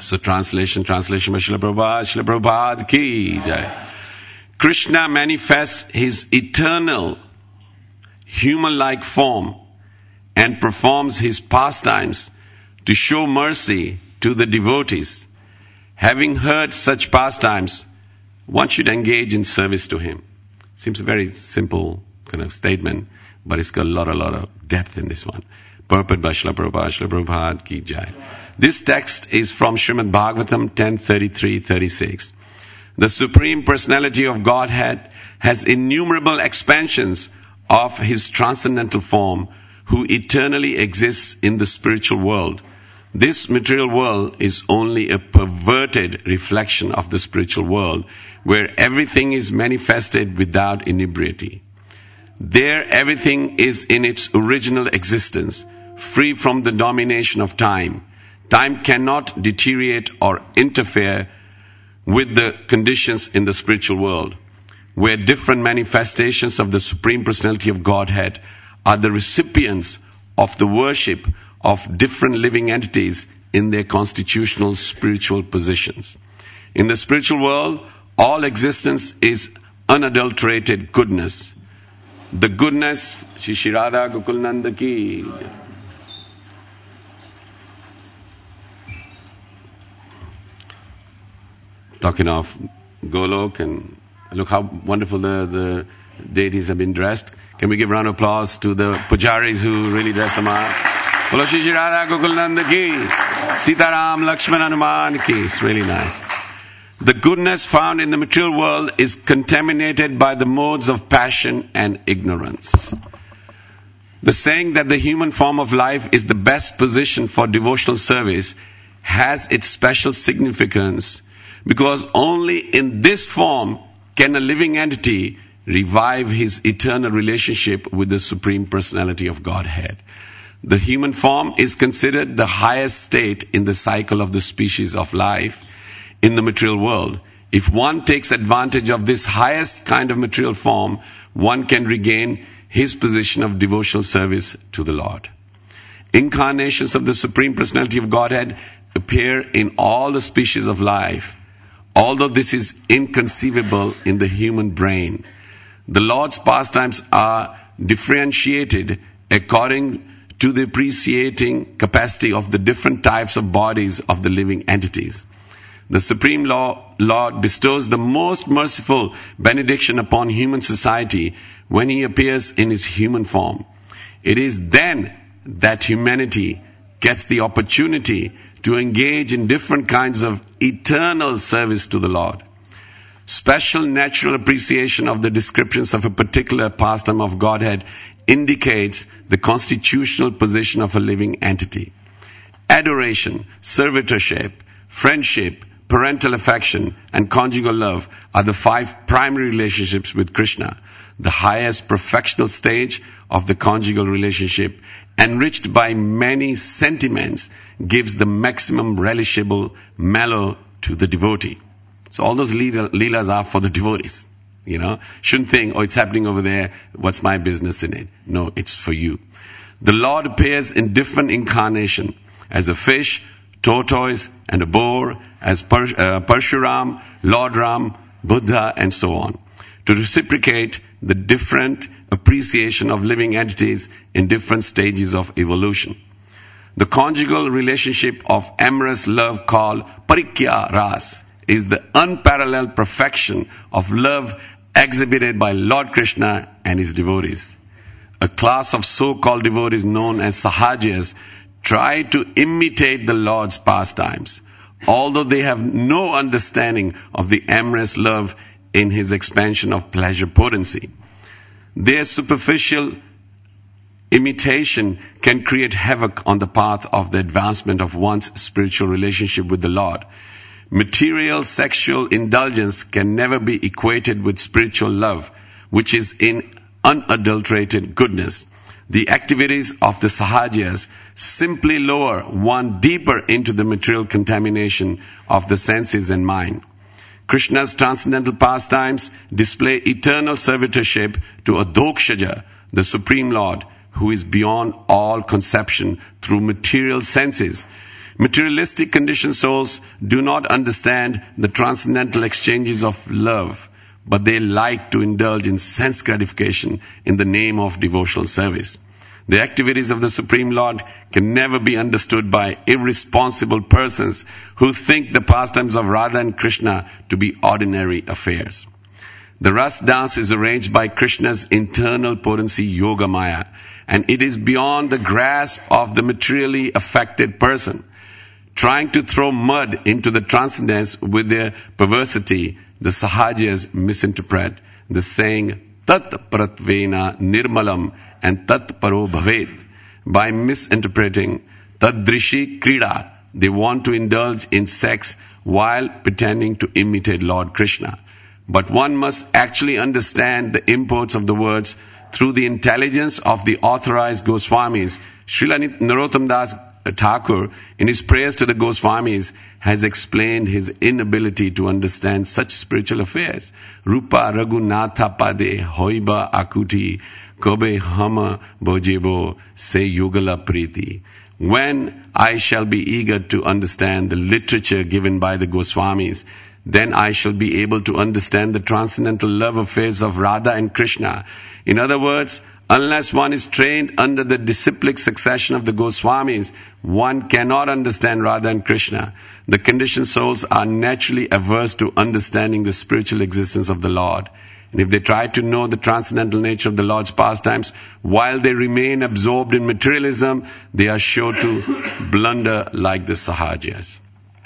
So translation by Srila Prabhupada ki jai. Krishna manifests his eternal human-like form and performs his pastimes to show mercy to the devotees. Having heard such pastimes, one should engage in service to him. Seems a very simple kind of statement, but it's got a lot of depth in this one. Purport by Srila Prabhupada ki jai. This text is from Srimad Bhagavatam 10:33-36. The Supreme Personality of Godhead has innumerable expansions of his transcendental form, who eternally exists in the spiritual world. This material world is only a perverted reflection of the spiritual world, where everything is manifested without inebriety. There everything is in its original existence, free from the domination of time. Time cannot deteriorate or interfere with the conditions in the spiritual world, where different manifestations of the Supreme Personality of Godhead are the recipients of the worship of different living entities in their constitutional spiritual positions. In the spiritual world, all existence is unadulterated goodness. The goodness, Shri Radha Gokul Nanda ki. Talking of Golok, and look how wonderful the deities have been dressed. Can we give round of applause to the pujaris who really dressed them up? Bolo Shri Radha Gokul Nanda ki, Sitaram Lakshman Hanuman ki. It's really nice. The goodness found in the material world is contaminated by the modes of passion and ignorance. The saying that the human form of life is the best position for devotional service has its special significance, because only in this form can a living entity revive his eternal relationship with the Supreme Personality of Godhead. The human form is considered the highest state in the cycle of the species of life in the material world. If one takes advantage of this highest kind of material form, one can regain his position of devotional service to the Lord. Incarnations of the Supreme Personality of Godhead appear in all the species of life, although this is inconceivable in the human brain. The Lord's pastimes are differentiated according to the appreciating capacity of the different types of bodies of the living entities. The Supreme Lord bestows the most merciful benediction upon human society when he appears in his human form. It is then that humanity gets the opportunity to engage in different kinds of eternal service to the Lord. Special natural appreciation of the descriptions of a particular pastime of Godhead indicates the constitutional position of a living entity. Adoration, servitorship, friendship, parental affection, and conjugal love are the 5 primary relationships with Krishna. The highest perfectional stage of the conjugal relationship, enriched by many sentiments, gives the maximum relishable mellow to the devotee. So all those leelas are for the devotees. You know, shouldn't think, oh, it's happening over there, what's my business in it? No, it's for you. The Lord appears in different incarnation, as a fish, tortoise, and a boar, as Parshuram, Lord Ram, Buddha, and so on, to reciprocate the different appreciation of living entities in different stages of evolution. The conjugal relationship of amorous love called Parikya Ras is the unparalleled perfection of love exhibited by Lord Krishna and his devotees. A class of so-called devotees known as Sahajas try to imitate the Lord's pastimes, although they have no understanding of the amorous love in his expansion of pleasure potency. Their superficial imitation can create havoc on the path of the advancement of one's spiritual relationship with the Lord. Material sexual indulgence can never be equated with spiritual love, which is in unadulterated goodness. The activities of the Sahajas simply lower one deeper into the material contamination of the senses and mind. Krishna's transcendental pastimes display eternal servitorship to Adhokshaja, the Supreme Lord, who is beyond all conception through material senses. Materialistic conditioned souls do not understand the transcendental exchanges of love, but they like to indulge in sense gratification in the name of devotional service. The activities of the Supreme Lord can never be understood by irresponsible persons who think the pastimes of Radha and Krishna to be ordinary affairs. The Ras dance is arranged by Krishna's internal potency Yoga Maya, and it is beyond the grasp of the materially affected person. Trying to throw mud into the transcendence with their perversity, the Sahajas misinterpret the saying Tat Pratvena Nirmalam and Tat Paro Bhavet. By misinterpreting Tadrishi Krida, they want to indulge in sex while pretending to imitate Lord Krishna. But one must actually understand the imports of the words through the intelligence of the authorized Goswamis. Srila Narottam Das Thakur, in his prayers to the Goswamis, has explained his inability to understand such spiritual affairs. Rupa Raghunatha Pade Hoiba Akuti Kobe Hama Bojebo Se Yugala Priti. When I shall be eager to understand the literature given by the Goswamis, then I shall be able to understand the transcendental love affairs of Radha and Krishna. In other words, unless one is trained under the disciplic succession of the Goswamis, one cannot understand Radha and Krishna. The conditioned souls are naturally averse to understanding the spiritual existence of the Lord. And if they try to know the transcendental nature of the Lord's pastimes, while they remain absorbed in materialism, they are sure to blunder like the Sahajas.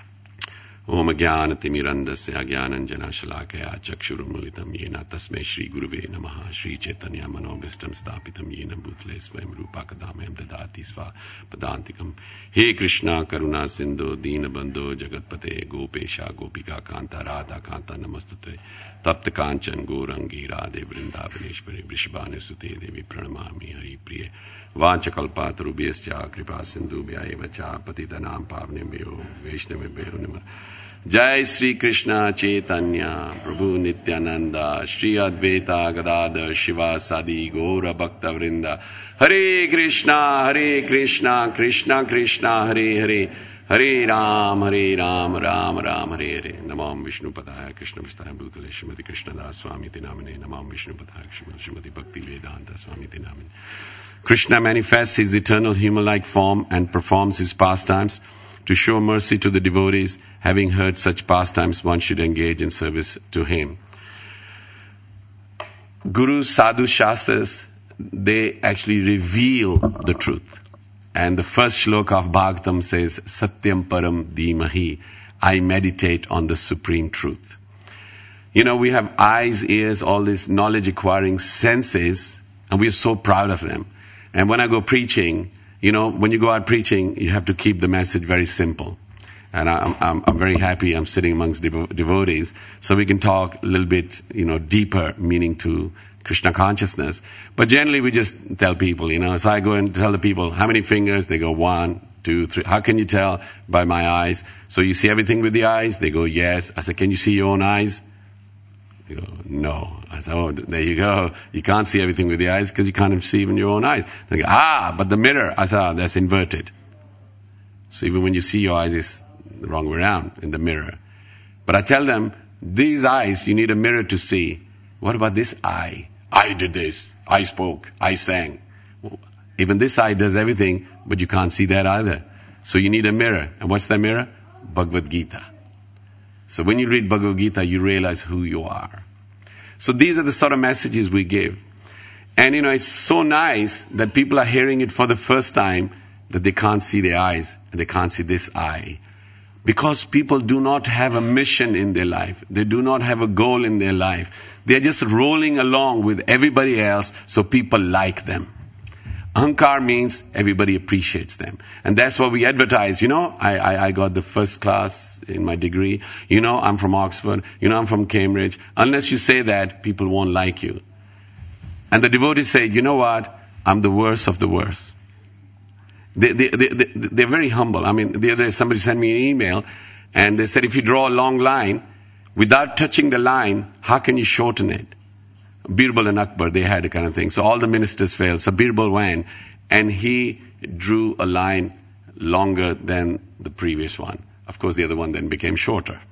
Om Jnana Timirandasya Jnananjana Shalakaya Chakshurummulitam Yena Tasmai Shri Guruve Namaha Shri Chaitanya Manobhistam Stapitam Yena Bhutle Swayam Rupa Kadamyam Dadati Sva Padantikam. He Krishna Karuna Sindhu Dina Bandhu Jagatpate Gopesha Gopika Kanta Radha Kanta Namastute Tapta Kanchan Gourangi Radhe Vrindavaneshwari Vrishabhanu Sute Devi Pranamami Hari Priye Vanchakalpatarubhyascha Kripa Sindhubhya eva cha Patitanam Pavnebhyo Vaishnavebhyo Namah. Jai Sri Krishna Chaitanya Prabhu Nityananda Shri Advaita Gadadhar Shiva Sadi Gaura Bhakta Vrinda. Hare Krishna Krishna Krishna Hare Hare Hare Ram Ram Ram Hare Hare. Namam Vishnu Padaya Krishna Vistaya Bhutale Srimati Krishna Das Swami Tinamine. Namam Vishnu Padaya Srimati Bhakti Vedanta Swami Tinamine. Krishna manifests his eternal human-like form and performs his pastimes to show mercy to the devotees. Having heard such pastimes, one should engage in service to him. Guru, Sadhu, Shastras, they actually reveal the truth. And the first shloka of Bhagavatam says, Satyam Param Dhimahi, I meditate on the supreme truth. You know, we have eyes, ears, all these knowledge-acquiring senses, and we are so proud of them. And when I go preaching, you know, when you go out preaching, you have to keep the message very simple. And I'm very happy I'm sitting amongst devotees, so we can talk a little bit, you know, deeper meaning to Krishna consciousness. But generally we just tell people, you know, so I go and tell the people, how many fingers? They go 1, 2, 3. How can you tell? By my eyes. So you see everything with the eyes? They go, yes. I said, can you see your own eyes? They go, no. I said, oh, there you go. You can't see everything with the eyes because you can't see even your own eyes. They go, but the mirror. I said, that's inverted. So even when you see your eyes, it's the wrong way around in the mirror. But I tell them, these eyes, you need a mirror to see. What about this eye? I did this. I spoke. I sang. Even this eye does everything, but you can't see that either. So you need a mirror. And what's that mirror? Bhagavad Gita. So when you read Bhagavad Gita, you realize who you are. So these are the sort of messages we give. And you know, it's so nice that people are hearing it for the first time that they can't see their eyes and they can't see this eye. Because people do not have a mission in their life. They do not have a goal in their life. They're just rolling along with everybody else so people like them. Ahankar means everybody appreciates them. And that's what we advertise. You know, I got the first class in my degree. You know, I'm from Oxford. You know, I'm from Cambridge. Unless you say that, people won't like you. And the devotees say, you know what? I'm the worst of the worst. They're very humble. I mean, the other day somebody sent me an email and they said, if you draw a long line, without touching the line, how can you shorten it? Birbal and Akbar, they had a kind of thing. So all the ministers failed. So Birbal went and he drew a line longer than the previous one. Of course, the other one then became shorter.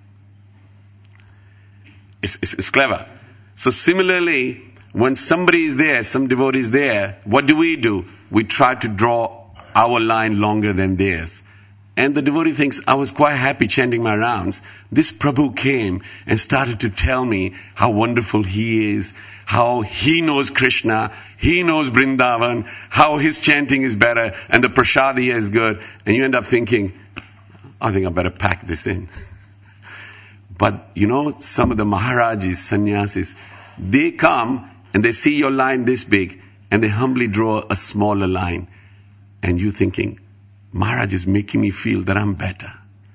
It's clever. So similarly, when somebody is there, some devotee is there, what do? We try to draw our line longer than theirs. And the devotee thinks, I was quite happy chanting my rounds. This Prabhu came and started to tell me how wonderful he is, how he knows Krishna, he knows Vrindavan, how his chanting is better, and the prasad here is good. And you end up thinking, I think I better pack this in. But some of the Maharajis, sannyasis, they come and they see your line this big and they humbly draw a smaller line. And you thinking, Maharaj is making me feel that I'm better.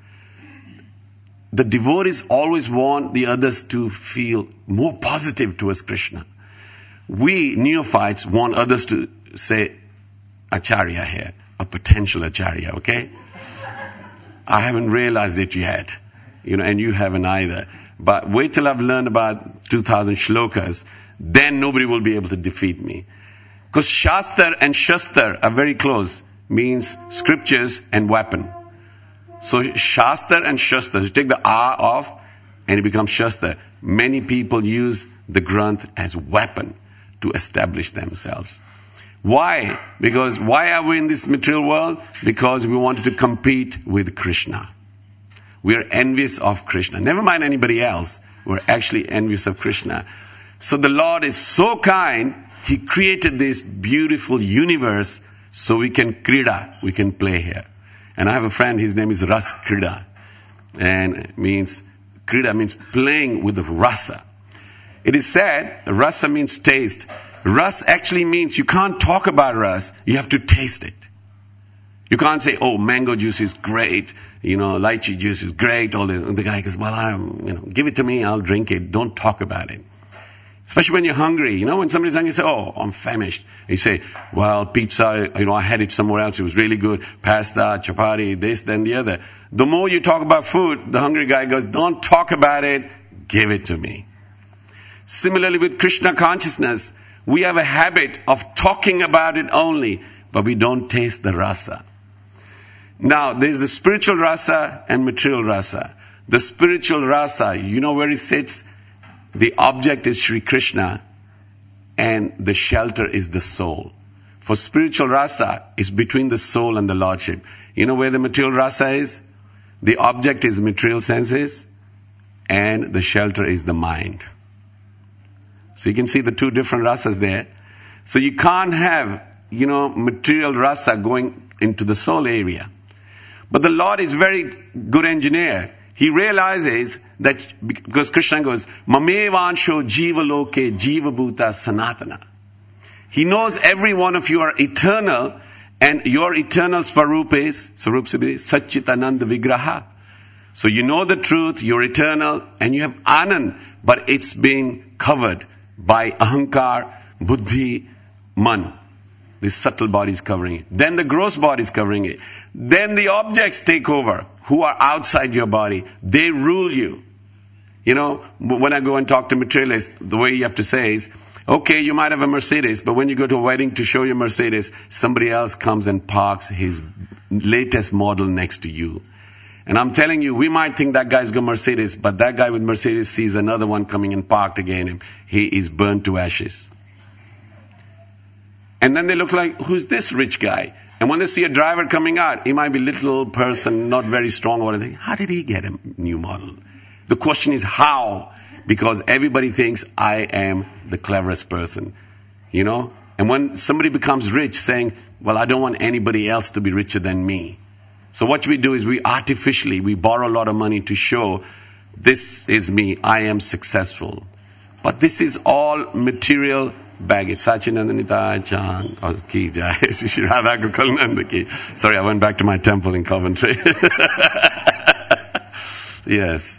The devotees always want the others to feel more positive towards Krishna. We neophytes want others to say, Acharya here, a potential Acharya, okay? I haven't realized it yet, and you haven't either. But wait till I've learned about 2,000 shlokas, then nobody will be able to defeat me. Because Shastra and Shastra are very close, means scriptures and weapon. So Shastra and Shastra, you take the R off and it becomes Shastra. Many people use the Granth as weapon to establish themselves. Why? Because why are we in this material world? Because we wanted to compete with Krishna. We are envious of Krishna. Never mind anybody else. We're actually envious of Krishna. So the Lord is so kind, He created this beautiful universe so we can krida, we can play here. And I have a friend, his name is Ras Krida. And krida means playing with the rasa. It is said, rasa means taste. Ras actually means you can't talk about ras, you have to taste it. You can't say, oh, mango juice is great, lychee juice is great, all this. And the guy goes, well, give it to me, I'll drink it. Don't talk about it. Especially when you're hungry. When somebody's hungry, you say, oh, I'm famished. You say, well, pizza, I had it somewhere else, it was really good. Pasta, chapati, this, then the other. The more you talk about food, the hungry guy goes, don't talk about it, give it to me. Similarly with Krishna consciousness, we have a habit of talking about it only, but we don't taste the rasa. Now, there's the spiritual rasa and material rasa. The spiritual rasa, you know where it sits? The object is Sri Krishna and the shelter is the soul. For spiritual rasa, it's between the soul and the Lordship. You know where the material rasa is? The object is material senses and the shelter is the mind. So you can see the two different rasas there. So you can't have, material rasa going into the soul area. But the Lord is very good engineer. He realizes that, because Krishna goes, Mamevansho jiva loke jiva bhuta sanatana. He knows every one of you are eternal, and your eternal Swarup is, Satchitananda Vigraha. So you know the truth, you're eternal, and you have Anand, but it's been covered by Ahankar, Buddhi, Man. This subtle body is covering it. Then the gross body is covering it. Then the objects take over, who are outside your body. They rule you. When I go and talk to materialists, the way you have to say is, okay, you might have a Mercedes, but when you go to a wedding to show your Mercedes, somebody else comes and parks his latest model next to you. And I'm telling you, we might think that guy's got Mercedes, but that guy with Mercedes sees another one coming and parked against him. He is burnt to ashes. And then they look like, who's this rich guy? And when they see a driver coming out, he might be a little person, not very strong or anything. How did he get a new model? The question is how? Because everybody thinks I am the cleverest person. And when somebody becomes rich saying, well, I don't want anybody else to be richer than me. So what we do is we borrow a lot of money to show, this is me, I am successful. But this is all material baggage. Sachinandanita Chan ki jai. Shri Radha Gokul Nanda ki. Sorry, I went back to my temple in Coventry. Yes.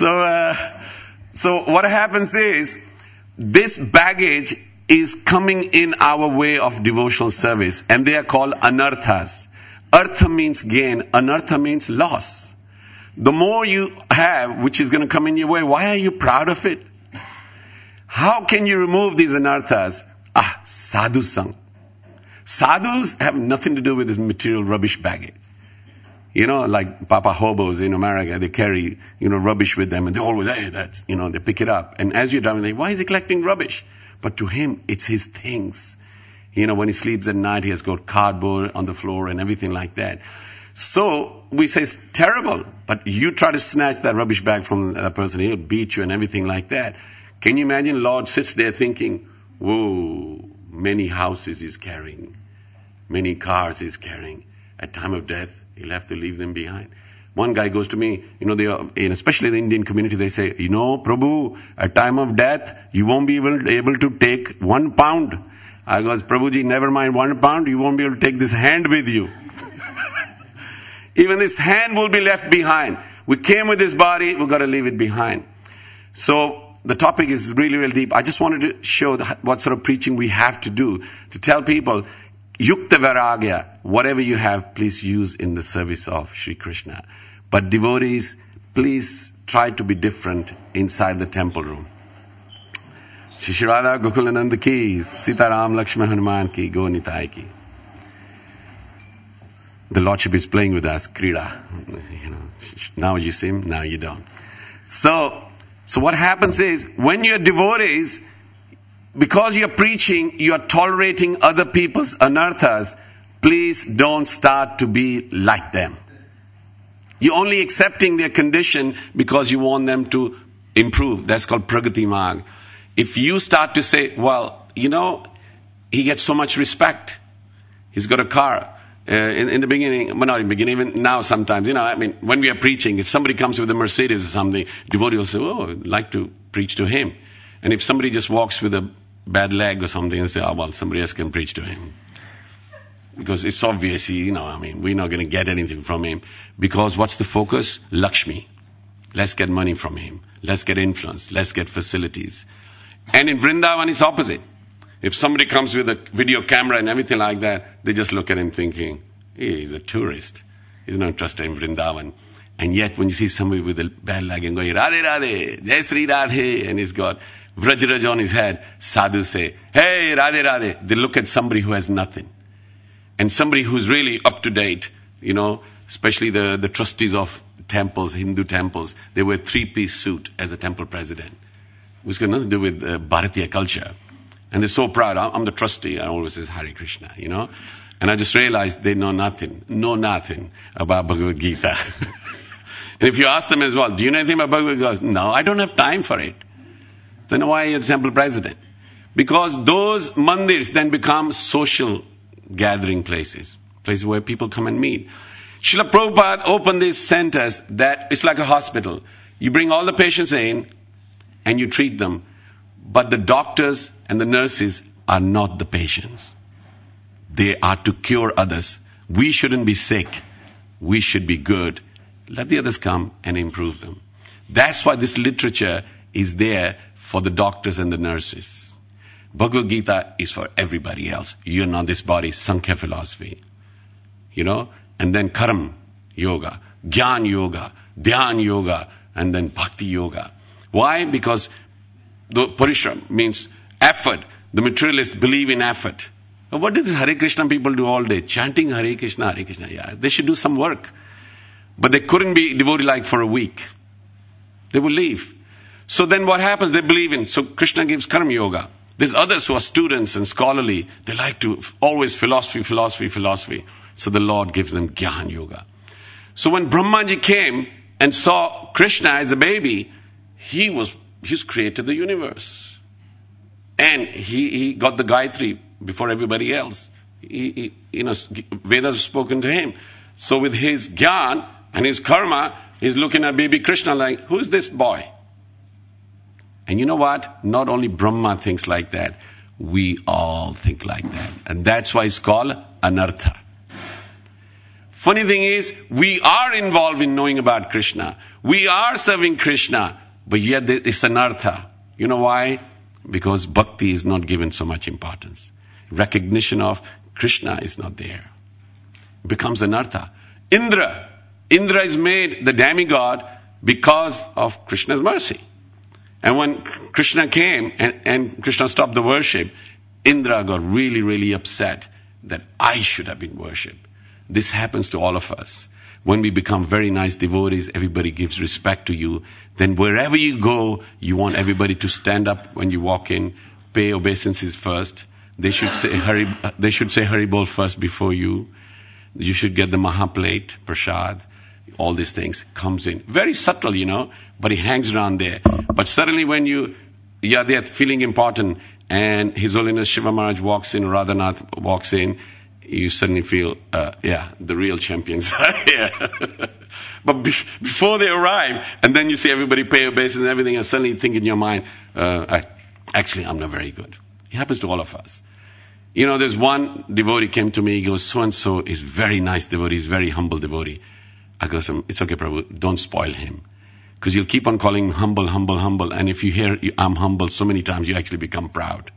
So what happens is, this baggage is coming in our way of devotional service, and they are called anarthas. Artha means gain, anartha means loss. The more you have, which is going to come in your way, why are you proud of it? How can you remove these anarthas? Sadhu sang. Sadhus have nothing to do with this material rubbish baggage. Like Papa Hobos in America, they carry, rubbish with them and they always, hey, that's, they pick it up. And as you're driving, they, why is he collecting rubbish? But to him, it's his things. When he sleeps at night, he has got cardboard on the floor and everything like that. So we say it's terrible, but you try to snatch that rubbish bag from that person, he'll beat you and everything like that. Can you imagine Lord sits there thinking, whoa, many houses he's carrying, many cars he's carrying. At time of death, he'll have to leave them behind. One guy goes to me, especially in the Indian community, they say, Prabhu, at time of death, you won't be able to take 1 pound. I goes, Prabhuji, never mind 1 pound, you won't be able to take this hand with you. Even this hand will be left behind. We came with this body, we've got to leave it behind. So the topic is really, really deep. I just wanted to show what sort of preaching we have to do to tell people, Yukta Vairagya, whatever you have, please use in the service of Sri Krishna. But devotees, please try to be different inside the temple room. Shri Radha Gokulananda ki, Sita Ram Lakshman Hanuman ki, Go Nitai ki. The Lordship is playing with us, Krida. Now you see him, now you don't. So what happens is, when you're devotees, because you're preaching, you're tolerating other people's anarthas, please don't start to be like them. You're only accepting their condition because you want them to improve. That's called Pragati Marg. If you start to say, well, he gets so much respect. He's got a car. In the beginning, well, not in the beginning, even now sometimes, when we are preaching, if somebody comes with a Mercedes or something, devotee will say, oh, I'd like to preach to him. And if somebody just walks with a bad leg or something, and say, oh, well, somebody else can preach to him. Because it's obvious, we're not going to get anything from him. Because what's the focus? Lakshmi. Let's get money from him. Let's get influence. Let's get facilities. And in Vrindavan, it's opposite. If somebody comes with a video camera and everything like that, they just look at him thinking, hey, he's a tourist. He's not interested in Vrindavan. And yet when you see somebody with a bad leg and going, Radhe Radhe, Jai Sri Radhe, and he's got Vrajraj on his head, sadhu say, hey, Radhe Radhe. They look at somebody who has nothing. And somebody who's really up to date, especially the trustees of temples, Hindu temples, they wear 3-piece suit as a temple president. Which got nothing to do with Bharatiya culture. And they're so proud. I'm the trustee. I always say Hare Krishna, And I just realized they know nothing about Bhagavad Gita. And if you ask them as well, do you know anything about Bhagavad Gita? No, I don't have time for it. Then why are you the temple president? Because those mandirs then become social gathering places where people come and meet. Srila Prabhupada opened these centers that it's like a hospital. You bring all the patients in and you treat them. But the doctors and the nurses are not the patients. They are to cure others. We shouldn't be sick. We should be good. Let the others come and improve them. That's why this literature is there for the doctors and the nurses. Bhagavad Gita is for everybody else. You're not this body, Sankhya philosophy. And then Karma yoga, Jnana yoga, Dhyan yoga, and then Bhakti yoga. Why? Because the Parishram means effort. The materialists believe in effort. But what do these Hare Krishna people do all day? Chanting Hare Krishna, Hare Krishna. Yeah, they should do some work. But they couldn't be devotee-like for a week. They will leave. So then what happens? They believe in. So Krishna gives Karma yoga. There's others who are students and scholarly. They like to always philosophy. So the Lord gives them Jnana yoga. So when Brahmaji came and saw Krishna as a baby, He's created the universe. And he got the Gayatri before everybody else. Vedas have spoken to him. So with his Jnana and his karma, he's looking at baby Krishna like, who's this boy? And you know what? Not only Brahma thinks like that, we all think like that. And that's why it's called anartha. Funny thing is, we are involved in knowing about Krishna. We are serving Krishna. But yet it's anartha. You know why? Because bhakti is not given so much importance. Recognition of Krishna is not there. It becomes anartha. Indra is made the demigod because of Krishna's mercy. And when Krishna came and Krishna stopped the worship, Indra got really, really upset that I should have been worshipped. This happens to all of us. when we become very nice devotees, everybody gives respect to you. Then wherever you go, you want everybody to stand up when you walk in, pay obeisances first. They should say Haribol first before you. You should get the Mahaplate, Prasad, all these things comes in. Very subtle, but it hangs around there. But suddenly when you're there feeling important and His Holiness Shiva Maharaj walks in, Radhanath walks in, you suddenly feel, the real champions are here. But before they arrive, and then you see everybody pay obeisance and everything, and suddenly you think in your mind, actually I'm not very good. It happens to all of us. There's one devotee came to me, he goes, so-and-so is very nice devotee, he's very humble devotee. I go, it's okay, Prabhu, don't spoil him. Because you'll keep on calling him humble, humble, humble, and if you hear I'm humble so many times, you actually become proud.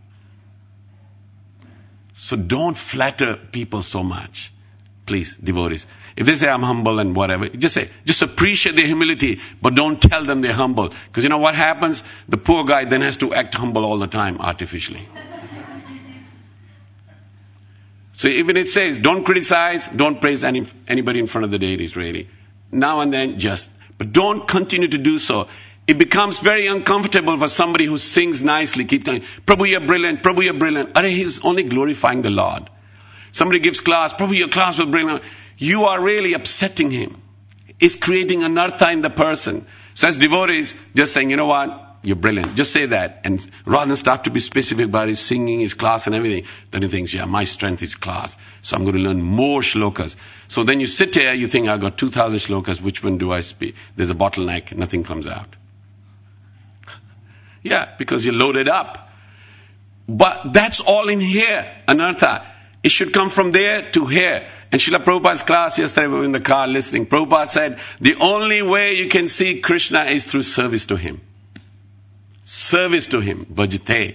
So don't flatter people so much. Please, devotees. If they say I'm humble and whatever, just appreciate their humility, but don't tell them they're humble. Because what happens? The poor guy then has to act humble all the time, artificially. So even it says, don't criticize, don't praise anybody in front of the deities, really. Now and then, but don't continue to do so. It becomes very uncomfortable for somebody who sings nicely, keep telling, Prabhu, you're brilliant, Prabhu, you're brilliant. He's only glorifying the Lord. Somebody gives class, Prabhu, your class was brilliant. You are really upsetting him. It's creating anartha in the person. So as devotees, just saying, you know what? You're brilliant. Just say that. And rather than start to be specific about his singing, his class and everything, then he thinks, my strength is class. So I'm going to learn more shlokas. So then you sit here, you think, I've got 2,000 shlokas, which one do I speak? There's a bottleneck, nothing comes out. Yeah, because you're loaded up. But that's all in here, anartha. It should come from there to here. And Srila Prabhupada's class yesterday, we were in the car listening. Prabhupada said, the only way you can see Krishna is through service to Him. Service to Him, bhajate.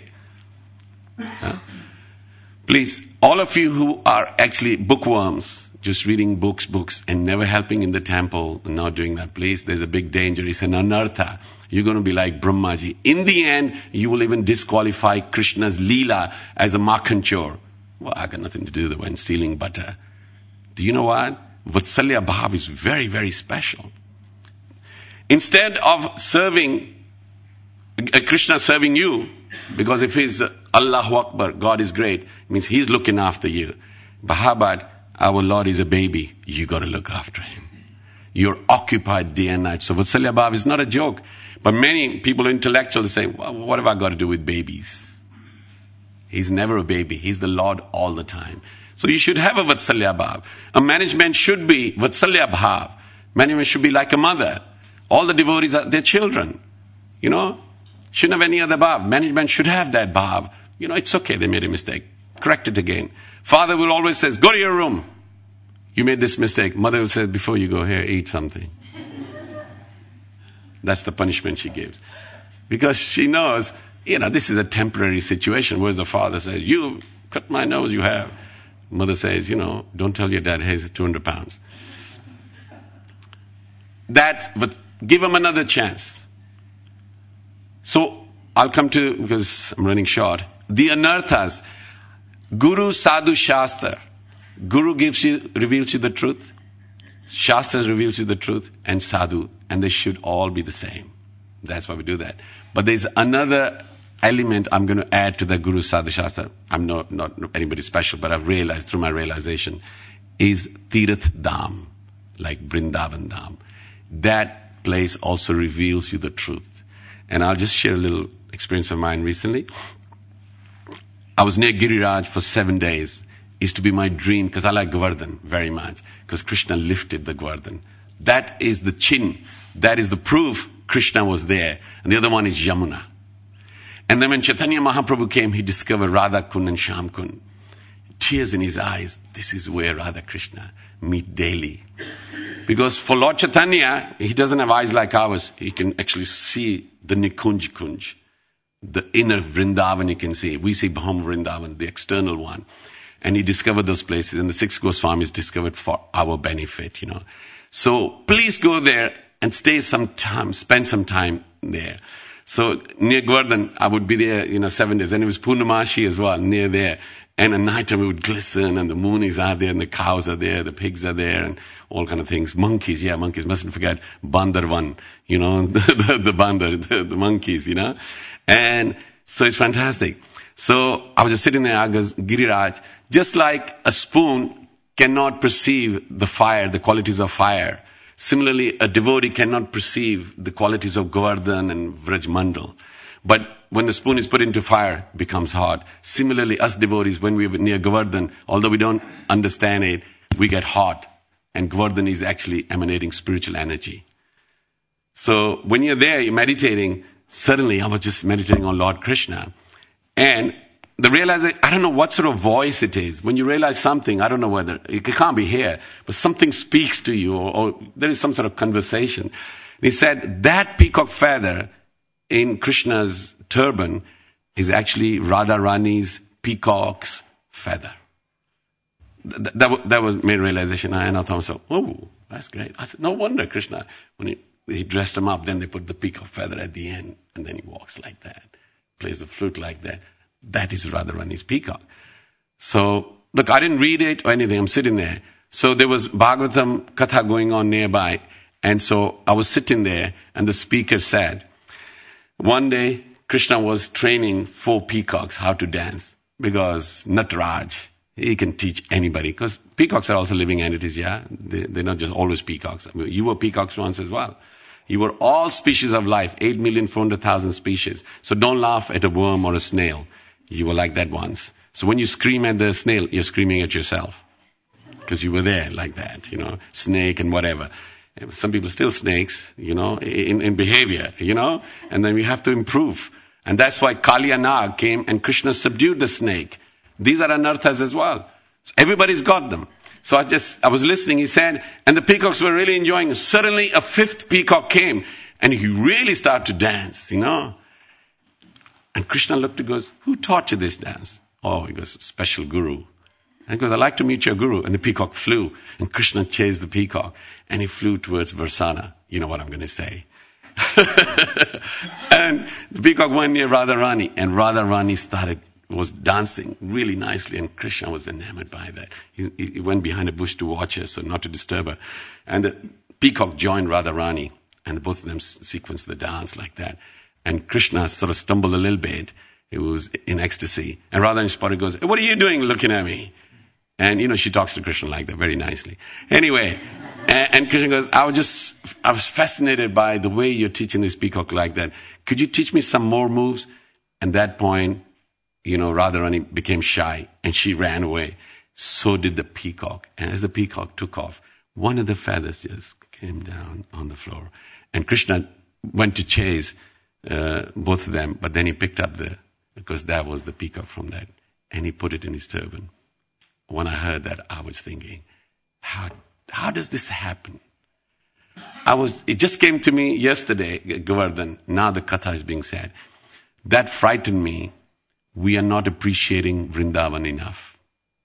Please, all of you who are actually bookworms, just reading books, and never helping in the temple, not doing that, please, there's a big danger. It's an anartha. You're going to be like Brahmaji. In the end, you will even disqualify Krishna's Leela as a Makhanchor. Well, I got nothing to do with when stealing butter. Do you know what? Vatsalya Bhav is very, very special. Instead of serving Krishna serving you, because if he's Allahu Akbar, God is great, it means He's looking after you. Bhabat, our Lord is a baby, you got to look after Him. You're occupied day and night. So Vatsalya Bhav is not a joke. But many people, intellectuals, say, well, what have I got to do with babies? He's never a baby. He's the Lord all the time. So you should have a Vatsalya Bhav. A management should be Vatsalya Bhav. Management should be like a mother. All the devotees are their children. Shouldn't have any other bhav. Management should have that bhav. It's okay, they made a mistake. Correct it again. Father will always say, go to your room. You made this mistake. Mother will say, before you go here, eat something. That's the punishment she gives. Because she knows, this is a temporary situation. Whereas the father says, you cut my nose, you have. Mother says, don't tell your dad, here's 200 pounds. But give him another chance. So, I'll come to, because I'm running short, the anarthas. Guru, Sadhu, Shastra. Guru reveals you the truth. Shastra reveals you the truth. And Sadhu. And they should all be the same. That's why we do that. But there's another element I'm going to add to the Guru, Sadhu, Shastra. I'm not anybody special, but I've realized through my realization, is Tirath Dham, like Vrindavan Dham. That place also reveals you the truth. And I'll just share a little experience of mine recently. I was near Giriraj for 7 days. It used to be my dream, because I like Govardhan very much, because Krishna lifted the Govardhan. That is the chin. That is the proof Krishna was there. And the other one is Yamuna. And then when Chaitanya Mahaprabhu came, he discovered Radha Kund and Shyam Kund. Tears in his eyes. This is where Radha Krishna meet daily. Because for Lord Chaitanya, he doesn't have eyes like ours. He can actually see the Nikunj Kunj. The inner Vrindavan he can see. We see Bham Vrindavan, the external one. And he discovered those places. And the 6 Goswamis discovered for our benefit, So please go there and spend some time there. So near Govardhan, I would be there, 7 days. And it was Purnamashi as well, near there. And at night time it would glisten, and the moon is out there, and the cows are there, the pigs are there, and all kind of things. Monkeys, mustn't forget Bandarvan, the bandar, the monkeys, And so it's fantastic. So I was just sitting there, I goes, Giriraj, just like a spoon cannot perceive the fire, the qualities of fire. Similarly, a devotee cannot perceive the qualities of Govardhan and Vrajmandal. But when the spoon is put into fire, it becomes hot. Similarly, us devotees, when we're near Govardhan, although we don't understand it, we get hot. And Govardhan is actually emanating spiritual energy. So when you're there, you're meditating. Suddenly, I was just meditating on Lord Krishna. And the realization, I don't know what sort of voice it is. When you realize something, I don't know whether, it can't be here, but something speaks to you or there is some sort of conversation. And he said, that peacock feather in Krishna's turban is actually Radharani's peacock's feather. That was my realization. And I thought so, oh, that's great. I said, no wonder Krishna, when he dressed him up, then they put the peacock feather at the end and then he walks like that, plays the flute like that. That is Radharani's peacock. So, look, I didn't read it or anything. I'm sitting there. So there was Bhagavatam Katha going on nearby. And so I was sitting there and the speaker said, one day Krishna was training 4 peacocks how to dance because Nataraj, he can teach anybody because peacocks are also living entities, yeah? They're not just always peacocks. I mean, you were peacocks once as well. You were all species of life, 8,400,000 species. So don't laugh at a worm or a snail. You were like that once. So when you scream at the snail, you're screaming at yourself. Because you were there like that, snake and whatever. Some people still snakes, in behavior, and then we have to improve. And that's why Kaliya Nag came and Krishna subdued the snake. These are anarthas as well. So everybody's got them. So I was listening, he said, and the peacocks were really enjoying it. Suddenly a 5th peacock came and he really started to dance, And Krishna looked and goes, who taught you this dance? Oh, he goes, special guru. And he goes, I'd like to meet your guru. And the peacock flew and Krishna chased the peacock and he flew towards Varsana. You know what I'm going to say. And the peacock went near Radharani and Radharani was dancing really nicely and Krishna was enamored by that. He went behind a bush to watch her, so not to disturb her. And the peacock joined Radharani and both of them sequenced the dance like that. And Krishna sort of stumbled a little bit. He was in ecstasy. And Radharani spotted goes, hey, what are you doing looking at me? And, she talks to Krishna like that very nicely. Anyway, and Krishna goes, I was fascinated by the way you're teaching this peacock like that. Could you teach me some more moves? And that point, Radharani became shy and she ran away. So did the peacock. And as the peacock took off, one of the feathers just came down on the floor. And Krishna went to chase both of them, but then he picked up because that was the peacock from that, and he put it in his turban. When I heard that, I was thinking, how does this happen? It just came to me yesterday, Govardhan, now the Katha is being said. That frightened me. We are not appreciating Vrindavan enough.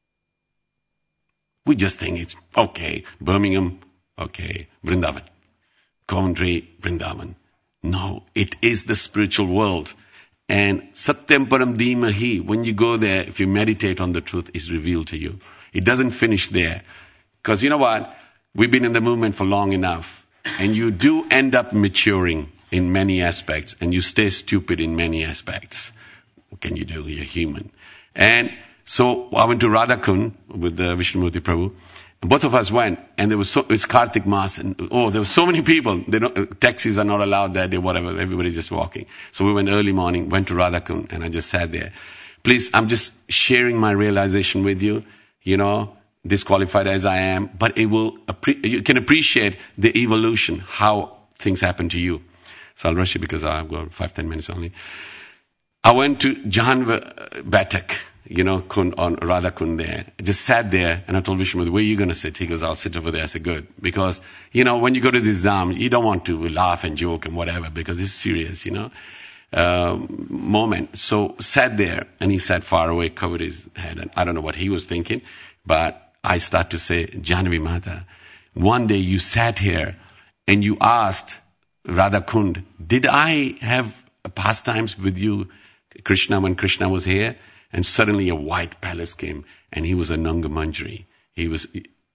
We just think it's, okay, Birmingham, okay, Vrindavan. Coventry, Vrindavan. No, it is the spiritual world. And Satyam Param Dhimahi, when you go there, if you meditate on the truth, is revealed to you. It doesn't finish there. Because you know what? We've been in the movement for long enough. And you do end up maturing in many aspects. And you stay stupid in many aspects. What can you do? You're human. And so I went to Radhakund with Vishnumurti Prabhu. And both of us went, and it was Kartik Maas, and there were so many people. Taxis are not allowed that day, whatever. Everybody's just walking. So we went early morning, went to Radhakund, and I just sat there. Please, I'm just sharing my realization with you, disqualified as I am, but you can appreciate the evolution, how things happen to you. So I'll rush you because I've got 5-10 minutes only. I went to Jahan Batak, on Radhakund there. I just sat there and I told Vishnu, where are you going to sit? He goes, I'll sit over there. I said, good. Because, when you go to this Dham, you don't want to laugh and joke and whatever because it's serious, moment. So sat there and he sat far away, covered his head. And I don't know what he was thinking, but I start to say, Janvi Mata, one day you sat here and you asked Radhakund, did I have pastimes with you, Krishna, when Krishna was here? And suddenly a white palace came and he was a Nanga Manjari. He was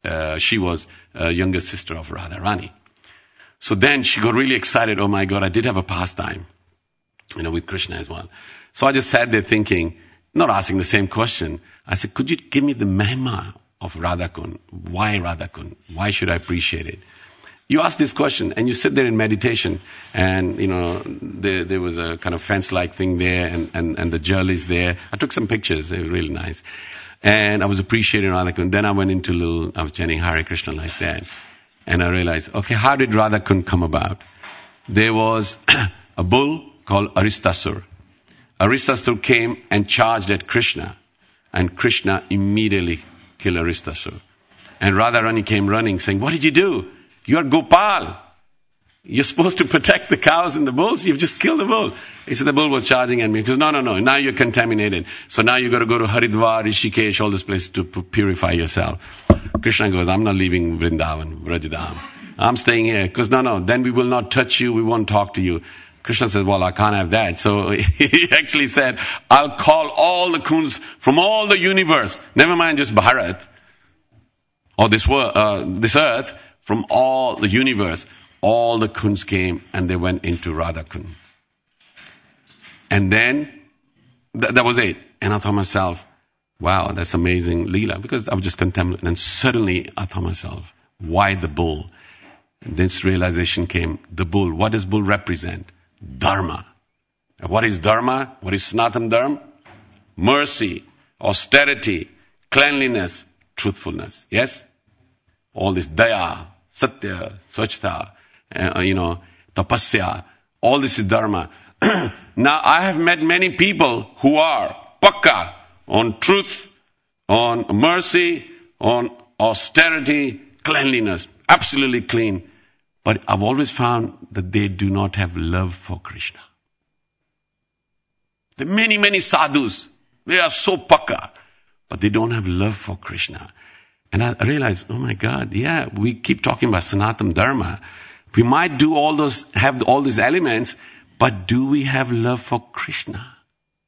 she was a younger sister of Radharani. So then she got really excited. Oh my God, I did have a pastime, with Krishna as well. So I just sat there thinking, not asking the same question. I said, could you give me the mahima of Radhakund? Why Radhakund? Why should I appreciate it? You ask this question and you sit there in meditation and, there was a kind of fence-like thing there and the jewel is there. I took some pictures. They were really nice. And I was appreciating Radhakund. Then I went into I was chanting Hare Krishna like that. And I realized, okay, how did Radhakund come about? There was a bull called Aristasur. Aristasur came and charged at Krishna. And Krishna immediately killed Aristasur. And Radharani came running saying, what did you do? You are Gopal. You're supposed to protect the cows and the bulls. You've just killed the bull. He said, the bull was charging at me. He goes, no. Now you're contaminated. So now you got to go to Haridwar, Rishikesh, all these places to purify yourself. Krishna goes, I'm not leaving Vrindavan, Vrajadham. I'm staying here. Because no. Then we will not touch you. We won't talk to you. Krishna says, well, I can't have that. So he actually said, I'll call all the kunds from all the universe. Never mind just Bharat or this earth. From all the universe, all the kunds came and they went into Radhakund. And then, that was it. And I thought myself, wow, that's amazing Leela. Because I was just contemplating. And suddenly I thought myself, why the bull? And this realization came, the bull, what does bull represent? Dharma. And what is Dharma? What is Sanatana Dharma? Mercy, austerity, cleanliness, truthfulness. Yes? All this daya, satya, swachhta, tapasya, all this is dharma. Now, I have met many people who are pakka on truth, on mercy, on austerity, cleanliness, absolutely clean. But I've always found that they do not have love for Krishna. There are many, many sadhus. They are so pakka, but they don't have love for Krishna. And I realized, oh my God, yeah, we keep talking about Sanatana Dharma. We might have all these elements, but do we have love for Krishna?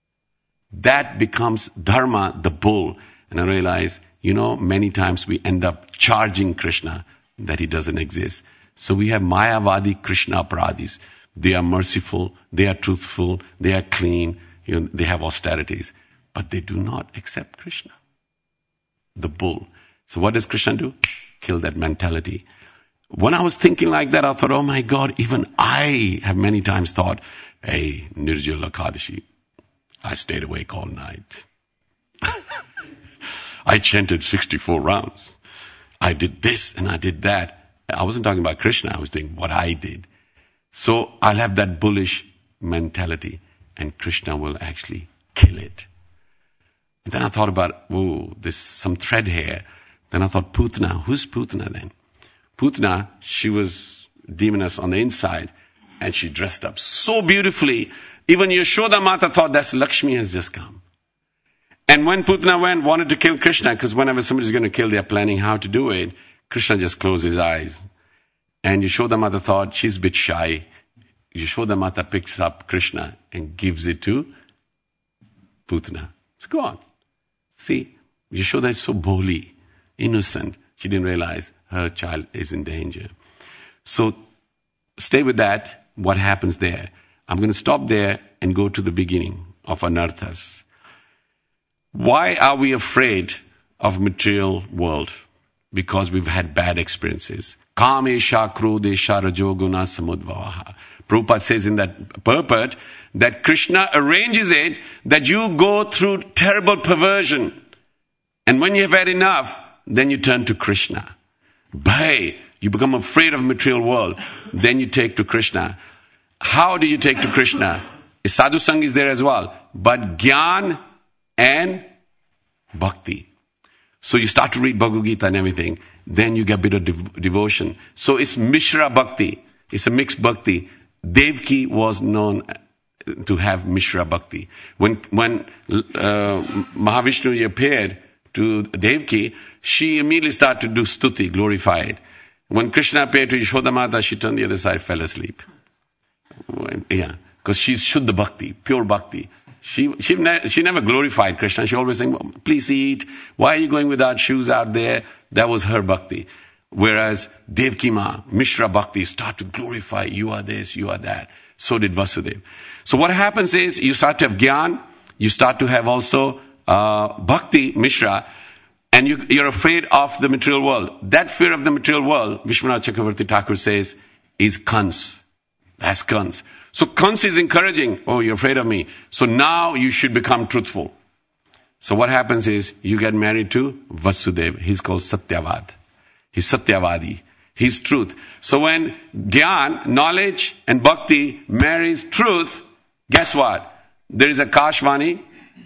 That becomes Dharma, the bull. And I realized, many times we end up charging Krishna that he doesn't exist. So we have Mayavadi Krishna Paradis. They are merciful, they are truthful, they are clean, they have austerities. But they do not accept Krishna. The bull. So what does Krishna do? Kill that mentality. When I was thinking like that, I thought, oh my God, even I have many times thought, hey, Nirjala Ekadashi, I stayed awake all night. I chanted 64 rounds. I did this and I did that. I wasn't talking about Krishna, I was doing what I did. So I'll have that bullish mentality and Krishna will actually kill it. And then I thought about, there's some thread here. Then I thought, Putana, who's Putana then? Putana, she was demoness on the inside and she dressed up so beautifully. Even Yashoda Mata thought that's Lakshmi has just come. And when Putana wanted to kill Krishna, because whenever somebody's going to kill, they're planning how to do it, Krishna just closed his eyes. And Yashoda Mata thought she's a bit shy. Yashoda Mata picks up Krishna and gives it to Putana. It's gone. See, Yashoda is so holy, innocent. She didn't realize her child is in danger. So stay with that. What happens there? I'm going to stop there and go to the beginning of anarthas. Why are we afraid of material world? Because we've had bad experiences. Kamesha krodesha rajoguna samudvavaha. Prabhupada says in that purport that Krishna arranges it that you go through terrible perversion. And when you've had enough, then you turn to Krishna. Bhai, you become afraid of material world. Then you take to Krishna. How do you take to Krishna? Sadhu Sangh is there as well. But Gyan and Bhakti. So you start to read Bhagavad Gita and everything. Then you get a bit of devotion. So it's Mishra Bhakti. It's a mixed Bhakti. Devaki was known to have Mishra Bhakti. When Mahavishnu appeared to Devaki, she immediately started to do stuti, glorify it. When Krishna appeared to Yashoda Mata, she turned the other side, fell asleep. Yeah, because she's Shuddha Bhakti, pure Bhakti. She never glorified Krishna. She always saying, please eat. Why are you going without shoes out there? That was her bhakti. Whereas Devaki Ma, Mishra Bhakti, start to glorify, you are this, you are that. So did Vasudeva. So what happens is, you start to have Gyan, you start to have also Bhakti, Mishra, and you're afraid of the material world. That fear of the material world, Vishwanath Chakravarti Thakur says, is Kans. That's Kans. So Kans is encouraging, oh, you're afraid of me. So now you should become truthful. So what happens is, you get married to Vasudeva. He's called Satyavad. He's Satyavadi. He's truth. So when Gyan, knowledge, and Bhakti marries truth, guess what? There is a Kashvani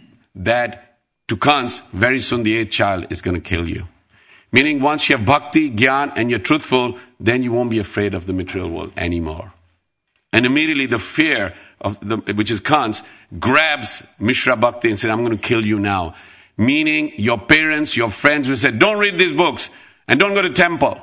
that to Kans, very soon the 8th child is going to kill you. Meaning once you have Bhakti, Gyan, and you're truthful, then you won't be afraid of the material world anymore. And immediately the fear of which is Kans, grabs Mishra Bhakti and says, I'm going to kill you now. Meaning your parents, your friends will say, don't read these books and don't go to temple.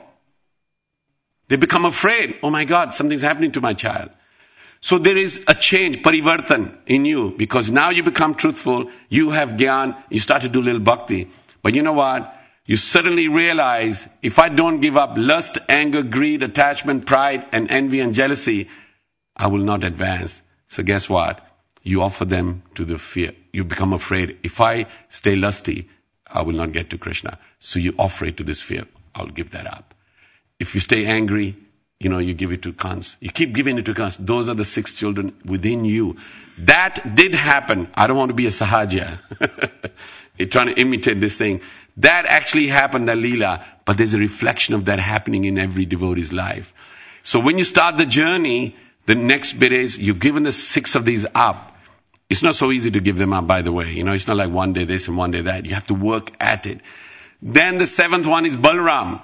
They become afraid. Oh my God, something's happening to my child. So there is a change, parivartan in you, because now you become truthful, you have Gyan, you start to do little bhakti. But you know what? You suddenly realize, if I don't give up lust, anger, greed, attachment, pride, and envy and jealousy, I will not advance. So guess what? You offer them to the fear. You become afraid. If I stay lusty, I will not get to Krishna. So you offer it to this fear. I'll give that up. If you stay angry, you give it to Kans. You keep giving it to Kans. Those are the 6 children within you. That did happen. I don't want to be a Sahaja. You're trying to imitate this thing. That actually happened, that Leela. But there's a reflection of that happening in every devotee's life. So when you start the journey, the next bit is, you've given the 6 of these up. It's not so easy to give them up, by the way. It's not like one day this and one day that. You have to work at it. Then the 7th one is Balaram.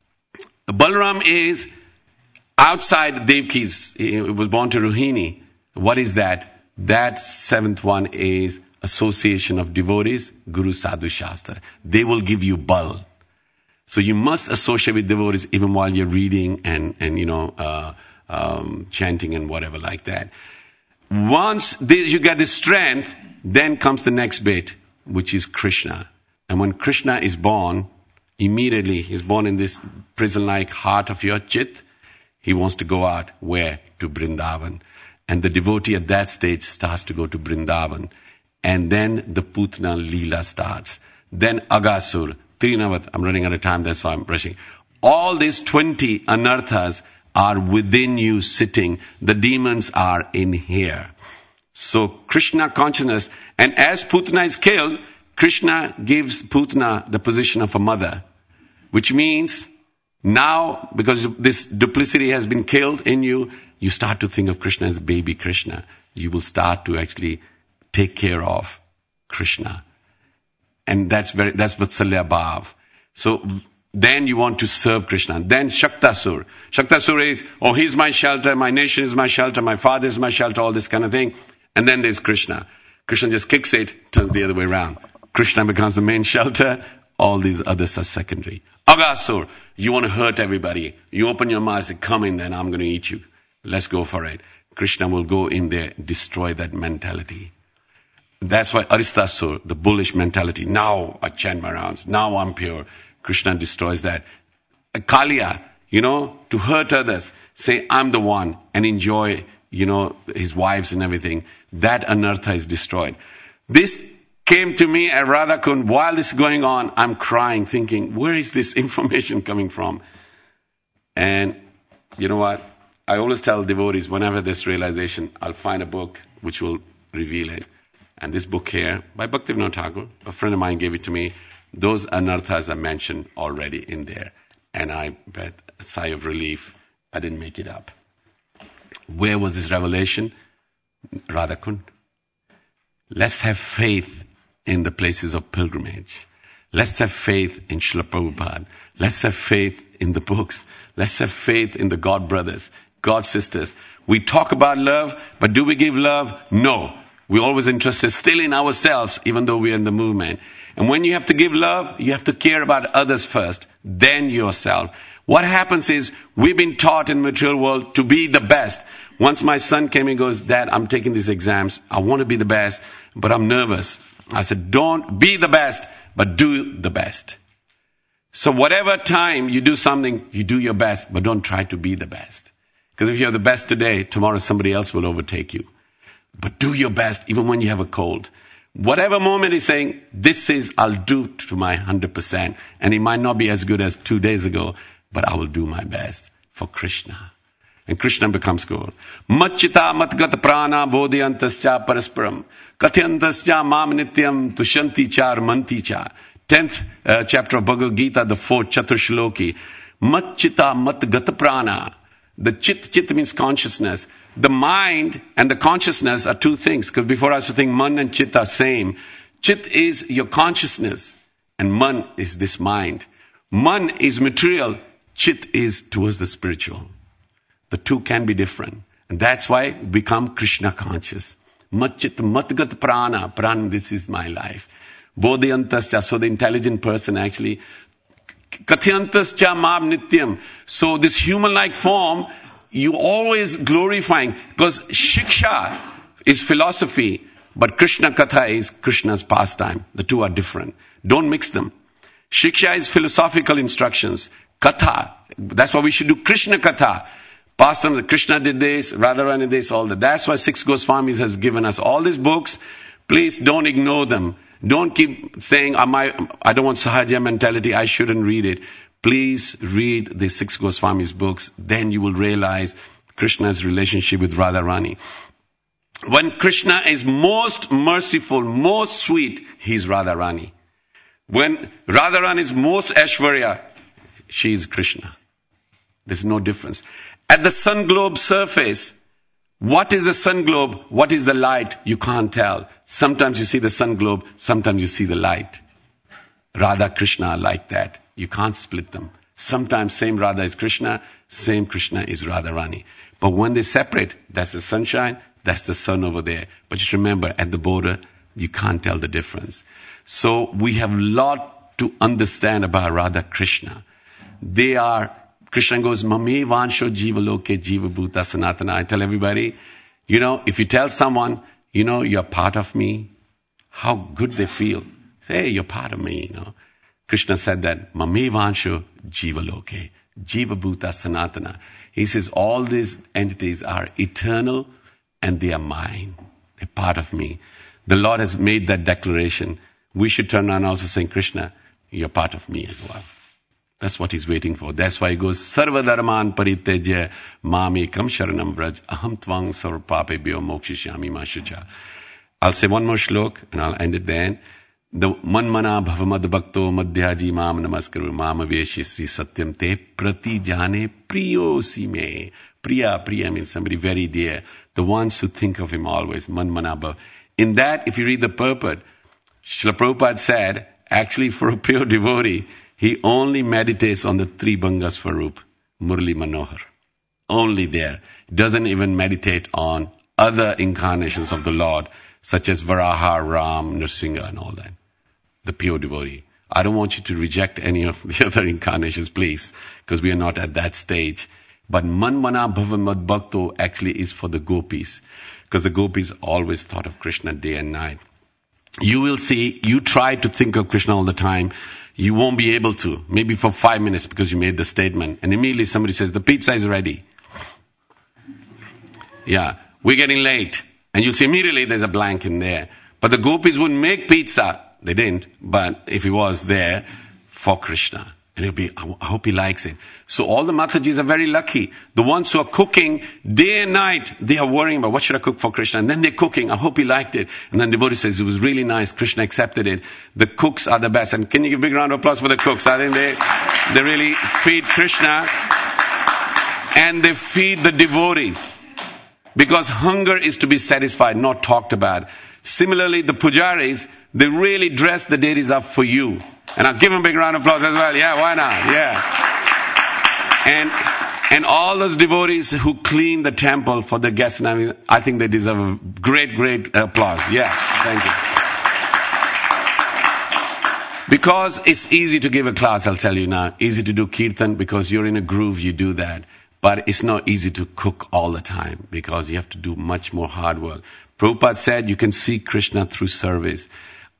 Balaram is outside Devki's. He was born to Rohini. What is that? That 7th one is association of devotees, Guru Sadhu Shastra. They will give you bal. So you must associate with devotees even while you're reading and chanting and whatever like that. Once you get the strength, then comes the next bit, which is Krishna. And when Krishna is born, immediately he's born in this prison-like heart of your chit. He wants to go out. Where? To Vrindavan. And the devotee at that stage starts to go to Vrindavan. And then the Putna Leela starts. Then Agasur, Trinavat, I'm running out of time, that's why I'm rushing. All these 20 anarthas are within you sitting. The demons are in here. So Krishna consciousness, and as Putna is killed, Krishna gives Putna the position of a mother, which means now, because this duplicity has been killed in you, you start to think of Krishna as baby Krishna. You will start to actually take care of Krishna. And that's Vatsalya Bhav. So then you want to serve Krishna. Then Shaktasur. Shaktasur is, he's my shelter, my nation is my shelter, my father is my shelter, all this kind of thing. And then there's Krishna. Krishna just kicks it, turns the other way around. Krishna becomes the main shelter, all these others are secondary. Agasur, you want to hurt everybody. You open your mouth, say, come in then, I'm going to eat you. Let's go for it. Krishna will go in there, destroy that mentality. That's why Aristasur, the bullish mentality, now I chant my rounds, now I'm pure. Krishna destroys that. Kaliya, to hurt others, say, I'm the one, and enjoy, his wives and everything. That anartha is destroyed. This came to me at Radhakund. While this is going on, I'm crying, thinking, where is this information coming from? And you know what? I always tell devotees, whenever this realization, I'll find a book which will reveal it. And this book here, by Bhaktivinoda Thakur, a friend of mine gave it to me. Those anarthas are mentioned already in there. And I bet a sigh of relief, I didn't make it up. Where was this revelation? Radhakund. Let's have faith in the places of pilgrimage. Let's have faith in Srila Prabhupada. Let's have faith in the books. Let's have faith in the God brothers, God sisters. We talk about love, but do we give love? No. We're always interested still in ourselves, even though we're in the movement. And when you have to give love, you have to care about others first, then yourself. What happens is, we've been taught in the material world to be the best. Once my son came and goes, Dad, I'm taking these exams. I want to be the best, but I'm nervous. I said, don't be the best, but do the best. So whatever time you do something, you do your best, but don't try to be the best. Because if you're the best today, tomorrow somebody else will overtake you. But do your best, even when you have a cold. Whatever moment he's saying, this is, I'll do to my 100%. And it might not be as good as 2 days ago, but I will do my best for Krishna. And Krishna becomes God. Machita matgat prana bodhyantascha parasparam. Katyantascha mam nityam tushanti cha manti cha. 10th chapter of Bhagavad Gita, the 4th Chaturshloki. Machita matgat prana. The chit means consciousness. The mind and the consciousness are two things. Because before I used to think man and chit are same. Chit is your consciousness and man is this mind. Man is material. Chit is towards the spiritual. The two can be different. And that's why we become Krishna conscious. Machit matgat prana. Prana, this is my life. Bodhyantascha. So the intelligent person actually. Katyantascha mam nityam. So this human-like form, you always glorifying. Because shiksha is philosophy. But Krishna Katha is Krishna's pastime. The two are different. Don't mix them. Shiksha is philosophical instructions. Katha. That's why we should do Krishna Katha. Pastime, Krishna did this, Radharani did this, all that. That's why Six Goswamis has given us all these books. Please don't ignore them. Don't keep saying, I don't want Sahaja mentality, I shouldn't read it. Please read the Six Goswamis books. Then you will realize Krishna's relationship with Radharani. When Krishna is most merciful, most sweet, he is Radharani. When Radharani is most Aishwarya, she is Krishna. There's no difference. At the sun globe surface, what is the sun globe? What is the light? You can't tell. Sometimes you see the sun globe, sometimes you see the light. Radha, Krishna are like that. You can't split them. Sometimes same Radha is Krishna, same Krishna is Radharani. But when they separate, that's the sunshine, that's the sun over there. But just remember, at the border, you can't tell the difference. So we have a lot to understand about Radha Krishna. They are, Krishna goes, Mame vansho jiva loke jiva bhuta sanatana. I tell everybody, if you tell someone, you're part of me, how good they feel. Say, hey, you're part of me, Krishna said that, Mame vansho jiva loke, jiva bhuta sanatana. He says, all these entities are eternal and they are mine. They're part of me. The Lord has made that declaration. We should turn around also saying, Krishna, you're part of me as well. That's what he's waiting for. That's why he goes, Sarva dharman paritejya mamekam sharanam vraj aham tvang sarva papebhyo mokshishyami ma shucha. I'll say one more shlok and I'll end it then. The manmana bhavamad bhakto madhyaji mam namaskaru mam aveshisi satyam te prati jane priyosi me. Priya means somebody very dear. The ones who think of him always. Manmana bhav. In that, if you read the purport, Srila Prabhupada said, actually for a pure devotee, he only meditates on the three Bhanga Swarup, Murli Manohar. Only there. Doesn't even meditate on other incarnations of the Lord, such as Varaha, Ram, Nrsimha and all that. The pure devotee. I don't want you to reject any of the other incarnations, please, because we are not at that stage. But Manmana Bhavamad Bhakto actually is for the gopis, because the gopis always thought of Krishna day and night. You will see, you try to think of Krishna all the time, you won't be able to, maybe for 5 minutes because you made the statement, and immediately somebody says, the pizza is ready. Yeah, we're getting late. And you'll see immediately there's a blank in there. But the gopis wouldn't make pizza. They didn't, but if it was there, for Krishna. And it'll be, I hope he likes it. So all the Matajis are very lucky. The ones who are cooking day and night, they are worrying about what should I cook for Krishna. And then they're cooking, I hope he liked it. And then the devotee says, it was really nice, Krishna accepted it. The cooks are the best. And can you give a big round of applause for the cooks? I think they really feed Krishna. And they feed the devotees. Because hunger is to be satisfied, not talked about. Similarly, the pujaris, they really dress the deities up for you. And I'll give them a big round of applause as well. Yeah, why not? Yeah. And all those devotees who clean the temple for the guests, I think they deserve a great applause. Yeah, thank you. Because it's easy to give a class, I'll tell you now. Easy to do kirtan because you're in a groove, you do that. But it's not easy to cook all the time because you have to do much more hard work. Prabhupada said you can see Krishna through service.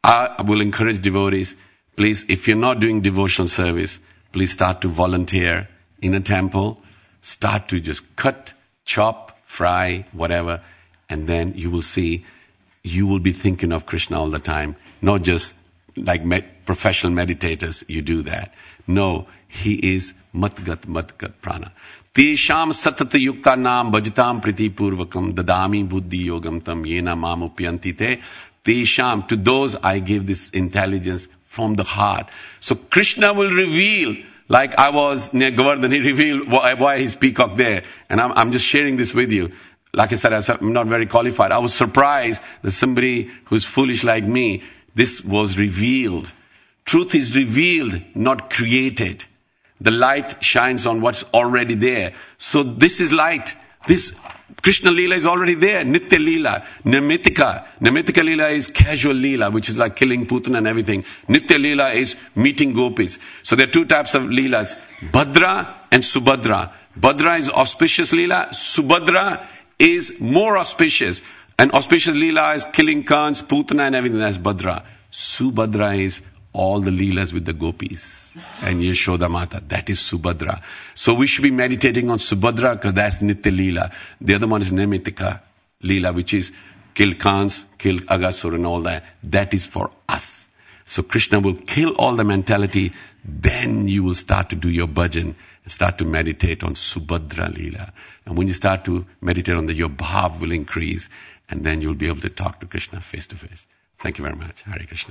I will encourage devotees, please, if you're not doing devotional service, please start to volunteer in a temple. Start to just cut, chop, fry, whatever, and then you will see, you will be thinking of Krishna all the time. Not just like professional meditators, you do that. No, he is matgat prana. Tesham satata yukta nam bhajatam priti purvakam dadami buddhi yogam tam yena mam upyanti te. Tesham, to those I give this intelligence from the heart. So Krishna will reveal, like I was near Govardhan, he revealed why he's peacock there. And I'm just sharing this with you. Like I said, I'm not very qualified. I was surprised that somebody who's foolish like me, this was revealed. Truth is revealed, not created. The light shines on what's already there. So this is light. This Krishna Leela is already there. Nitya Leela. Namitika. Namitika Leela is casual Leela, which is like killing Putana and everything. Nitya Leela is meeting gopis. So there are two types of Leelas. Bhadra and Subhadra. Bhadra is auspicious Leela. Subhadra is more auspicious. And auspicious Leela is killing Kans, Putana and everything. That's Bhadra. Subhadra is all the Leelas with the gopis. And Yashoda Mata. That is Subhadra. So we should be meditating on Subhadra because that's Nitya Leela. The other one is Namitika Leela, which is kill Kans, kill Agasur and all that. That is for us. So Krishna will kill all the mentality. Then you will start to do your bhajan and start to meditate on Subhadra Leela. And when you start to meditate on your bhav will increase. And then you'll be able to talk to Krishna face to face. Thank you very much. Hare Krishna.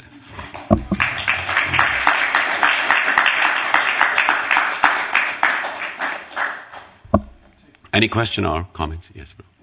Any question or comments? Yes, bro.